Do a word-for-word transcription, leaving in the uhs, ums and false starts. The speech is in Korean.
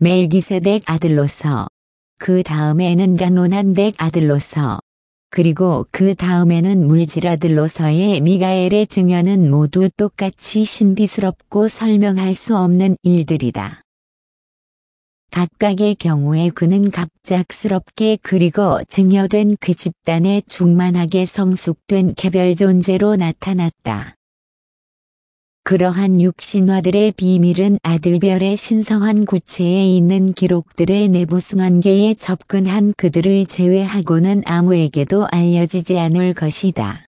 멜기세덱 아들로서, 그 다음에는 라논한덱 아들로서, 그리고 그 다음에는 물질 아들로서의 미가엘의 증언은 모두 똑같이 신비스럽고 설명할 수 없는 일들이다. 각각의 경우에 그는 갑작스럽게 그리고 증여된 그 집단에 충만하게 성숙된 개별 존재로 나타났다. 그러한 육신화들의 비밀은 아들별의 신성한 구체에 있는 기록들의 내부 승환계에 접근한 그들을 제외하고는 아무에게도 알려지지 않을 것이다.